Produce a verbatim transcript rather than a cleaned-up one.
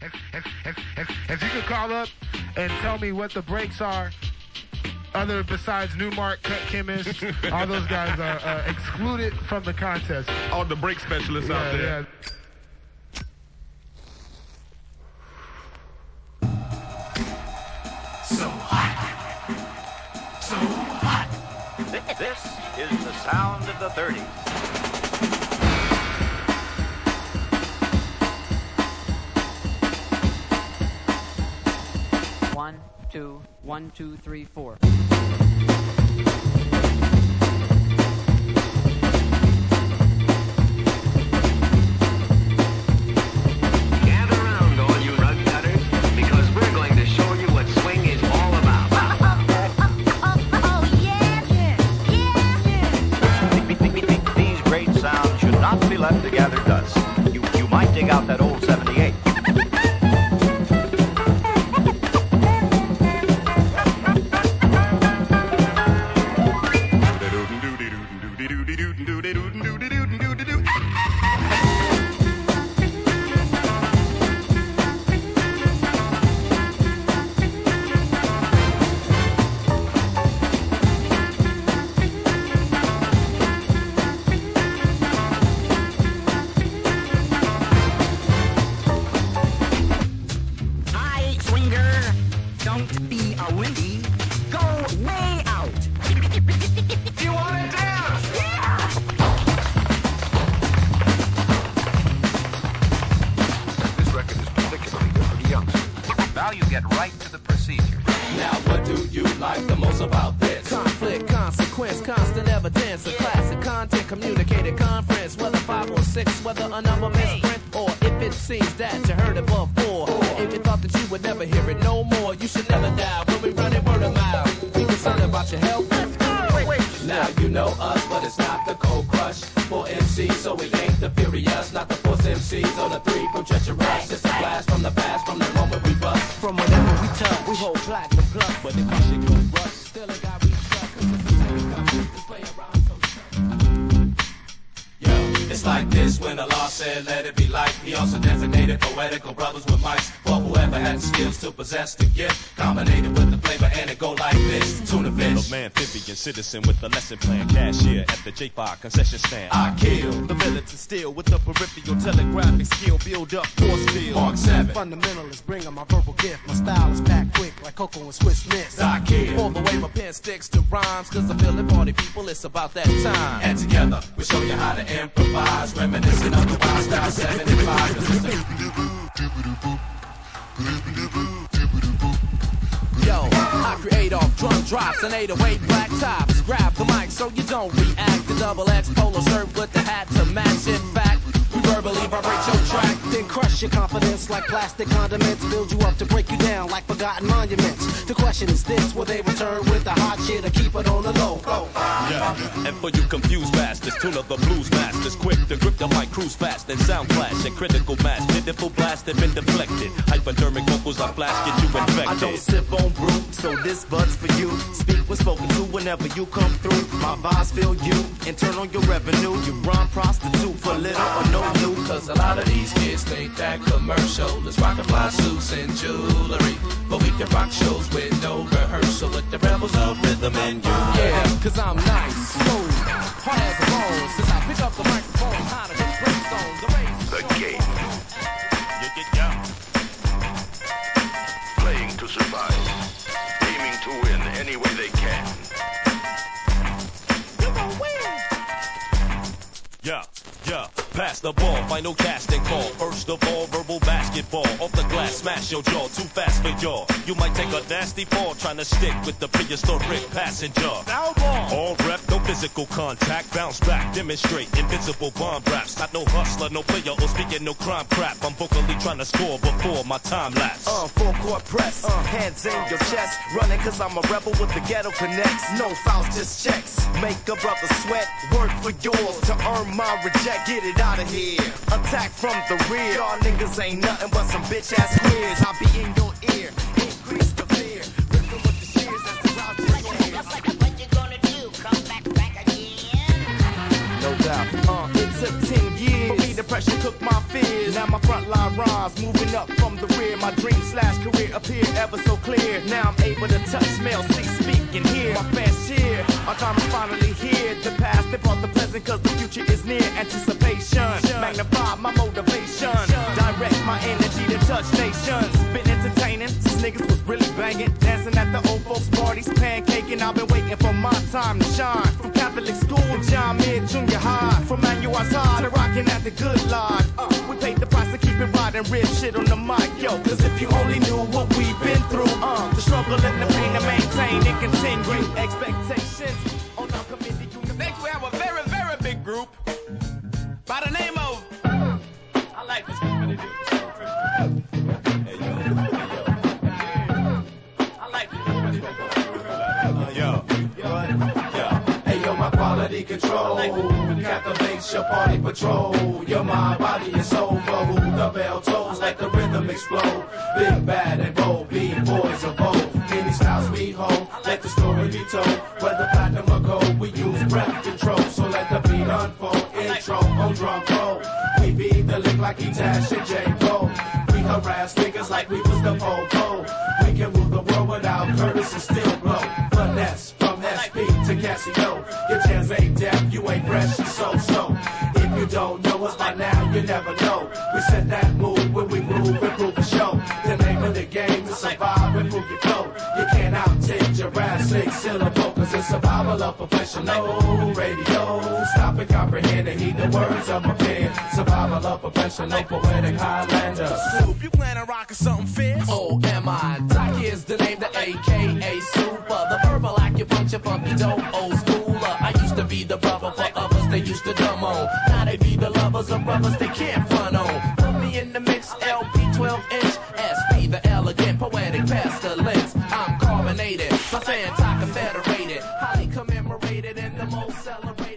if, if, if, if, if you could call up and tell me what the breaks are, other besides Newmark, Cut Chemist, all those guys are uh, excluded from the contest. All the break specialists yeah, out there. Yeah. So hot. So hot. This is the sound of the thirties. One, two, one, two, three, four. Left to gather dust. You, you might dig out that old seventy-eight. Possess the gift, combinated with the flavor, and it go like this. Tuna fish. Man, amphibian citizen with the lesson plan. Cashier at the J five concession stand. I kill the militant steel with the peripheral telegraphic skill. Build up force field. Mark seven. Fundamentalist, bringing my verbal gift. My style is packed quick like cocoa and Swiss Miss. I kill. All the way my pen sticks to rhymes, cause I feel it, party people, it's about that time. And together, we show you how to improvise, reminiscing of the wild style seventy-five. Yo, I create off drum drops and eight oh eight black tops. Grab the mic so you don't react. The double X polo shirt with the hat to match. In fact, we verbally vibrate your track. Then crush your confidence like plastic condiments. Build you up to break you down like forgotten monuments. The question is this, will they return with the hot shit or keep it on the low? Oh. Yeah, and for you confused bastards, tune up the blues masters. Quick to grip the mic, cruise fast and sound clash. And critical mass, pitiful blast have been deflected. Hypodermic vocals I flash, get you infected. I don't sip on brew, so this bud's for you. Speak was spoken to whenever you come through. My vibes feel you, and turn on your revenue. You run prostitute for little or no loot. Cause a lot of these kids think that commercial is rock and fly suits and jewelry. But we can rock shows with no rehearsal with the rebels of rhythm and you. Yeah, cause I'm nice, smooth, hard as a bone. Since I pick up the microphone, hotter than brimstone. The race The game. You get down. Playing to survive. Aiming to win any way they can. You gon' win. Yeah, yeah. Pass the ball, final casting call. First of all, verbal basketball. Off the glass, smash your jaw, too fast for y'all. You might take a nasty fall trying to stick with the prehistoric passenger. All rep, no physical contact. Bounce back, demonstrate invisible bomb raps. Not no hustler, no player, or speaking no crime crap. I'm vocally trying to score before my time lapse. Uh, full court press, uh, hands in your chest. Running cause I'm a rebel with the ghetto connects. No fouls, just checks. Make a brother sweat, work for yours to earn my reject. Get it out of here. Attack from the rear. Y'all niggas ain't nothing but some bitch ass queers. I'll be in your ear. Increase the fear. Ripping with the shears as the route to your ears. What you gonna do? Come back, back again? No doubt. Uh, it took ten years for me to pressure cook my fears. Now my front line rhymes moving up from the rear. my dream slash career appeared ever so clear. Now I'm able to touch, smell, see, speak, and hear. My fast cheer, our time is finally here. The past, they brought the present, cause the future is near. Anticipation, magnify my motivation. Direct my energy to touch nations. Been entertaining since niggas was really banging. Dancing at the old folks' parties, pancaking. I've been waiting for my time to shine. From Catholic school to John Mid Junior High. From Manuel's High to rocking at the Good Lodge. Uh, we paid the price to keep it riding, real shit on the mic, yo. Cause if you only knew what we've been through, uh, the struggle and the pain to maintain and continue. Expectations on our committee. Next we have a very, very big group by the name of... I like this group. What they do. Hey, yo. I like this group. What they do. Uh, yo. Yo. Hey, yo, my quality control captivates your party patrol. Your mind, body, and soul for who the bell tolls. Let the rhythm explode. Big, bad, and bold. Being boys of old. Many styles we hold. Let the story be told. Whether platinum or gold, we use breath control. So let the beat unfold. Intro on drum roll. We be the lick like E-Tash and J-Cole. We harass niggas like we was the po-po. We can rule the world without Curtis and still blow. Finesse from S P to Casio. Your chance ain't deaf, you ain't fresh, you so-so. If you don't know us by now, you never know. We set that mood when we move and prove a show. The name of the game is survive and prove your flow. You can't outtake Jurassic syllable, cause it's survival of professional radio. Stop and comprehend and heed the words of my pen. Survival of professional poetic Highlander. Soup, you plan on rocking something fierce? O M I, Doc is the name, the A K A Super. The verbal acupuncture, funky dope, old schooler. I used to be the brother for others, they used to dumb on. Now they be the lovers of brothers they can't front on. Put me in the mix, L P twelve inch, S P the elegant, poetic pestilence. I'm carbonated, plus anti-confederated, highly commemorated and the most celebrated.